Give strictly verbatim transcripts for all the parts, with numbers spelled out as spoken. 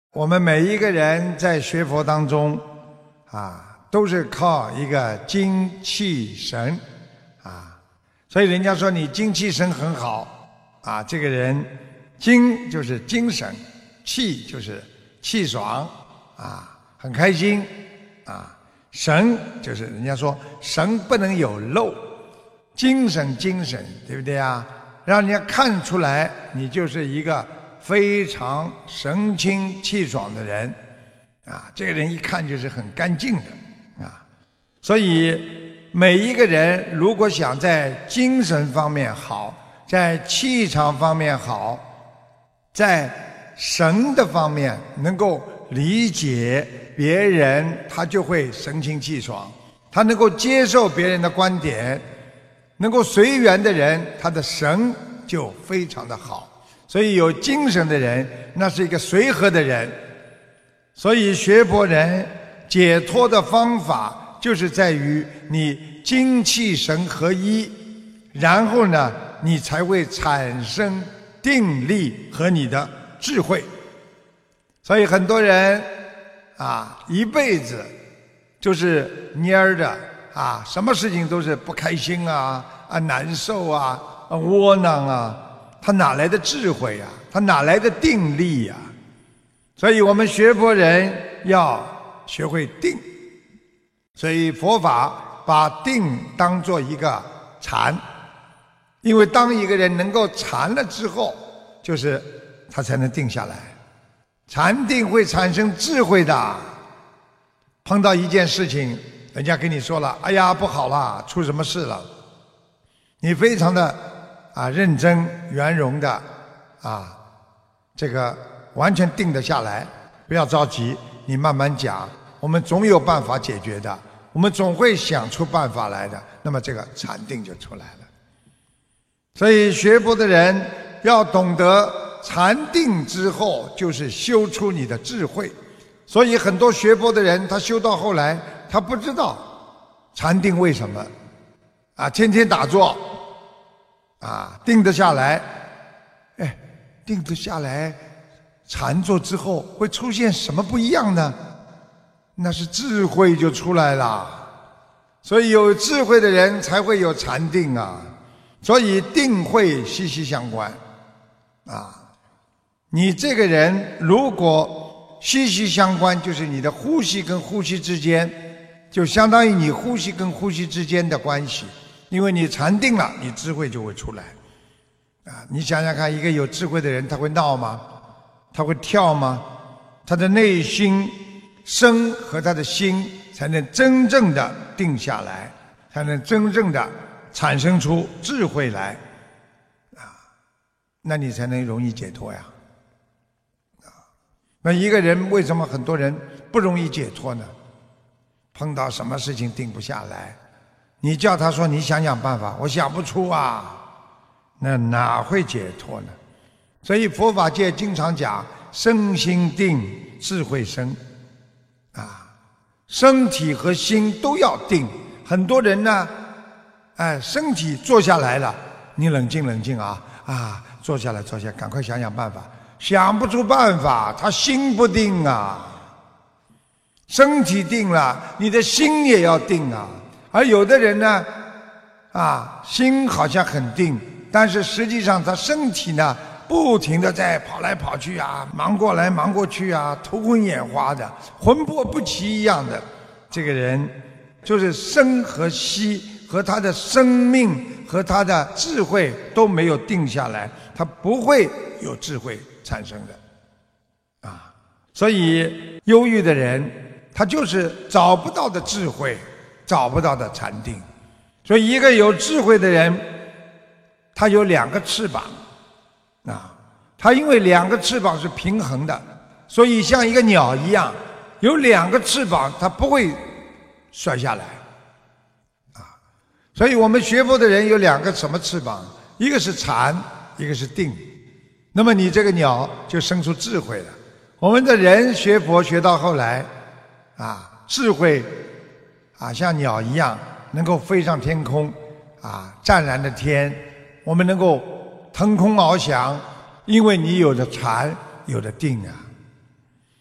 我们每一个人在学佛当中啊，都是靠一个精气神啊，所以人家说你精气神很好啊，这个人精就是精神，气就是气爽啊，很开心啊，神就是人家说神不能有漏，精神精神，对不对啊？让人家看出来你就是一个非常神清气爽的人啊，这个人一看就是很干净的啊。所以每一个人如果想在精神方面好，在气场方面好，在神的方面能够理解别人，他就会神清气爽，他能够接受别人的观点，能够随缘的人，他的神就非常的好。所以有精神的人，那是一个随和的人。所以学佛人解脱的方法就是在于你精气神合一，然后呢你才会产生定力和你的智慧。所以很多人啊一辈子就是蔫着啊，什么事情都是不开心啊啊难受啊啊窝囊啊，他哪来的智慧呀？他哪来的定力呀？所以我们学佛人要学会定。所以佛法把定当作一个禅，因为当一个人能够禅了之后，就是他才能定下来。禅定会产生智慧的。碰到一件事情，人家跟你说了，哎呀不好了，出什么事了，你非常的啊，认真圆融的啊，这个完全定得下来，不要着急，你慢慢讲，我们总有办法解决的，我们总会想出办法来的，那么这个禅定就出来了。所以学佛的人要懂得禅定之后就是修出你的智慧。所以很多学佛的人他修到后来他不知道禅定为什么啊，天天打坐啊，定得下来，哎，定得下来，禅坐之后会出现什么不一样呢？那是智慧就出来了。所以有智慧的人才会有禅定啊，所以定慧息息相关啊。你这个人如果息息相关，就是你的呼吸跟呼吸之间，就相当于你呼吸跟呼吸之间的关系。因为你禅定了，你智慧就会出来啊！你想想看，一个有智慧的人他会闹吗？他会跳吗？他的内心身和他的心才能真正的定下来，才能真正的产生出智慧来啊！那你才能容易解脱呀！啊，那一个人为什么很多人不容易解脱呢？碰到什么事情定不下来，你叫他说你想想办法，我想不出啊，那哪会解脱呢？所以佛法界经常讲身心定智慧生啊，身体和心都要定。很多人呢，哎，身体坐下来了，你冷静冷静啊啊，坐下来坐下来，赶快想想办法，想不出办法，他心不定啊。身体定了，你的心也要定啊。而有的人呢，啊，心好像很定，但是实际上他身体呢，不停地在跑来跑去啊，忙过来忙过去啊，头昏眼花的，魂魄不齐一样的。这个人就是身和息和他的生命和他的智慧都没有定下来，他不会有智慧产生的啊。所以忧郁的人，他就是找不到的智慧，找不到的禅定。所以一个有智慧的人，他有两个翅膀啊，他因为两个翅膀是平衡的，所以像一个鸟一样，有两个翅膀，它不会摔下来啊。所以我们学佛的人有两个什么翅膀？一个是禅，一个是定。那么你这个鸟就生出智慧了。我们的人学佛学到后来啊，智慧啊，像鸟一样能够飞上天空啊，湛蓝的天，我们能够腾空翱翔，因为你有了禅，有了定啊。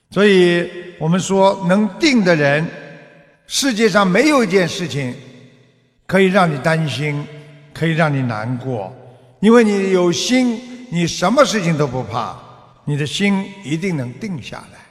所以我们说，能定的人，世界上没有一件事情可以让你担心，可以让你难过，因为你有心，你什么事情都不怕，你的心一定能定下来。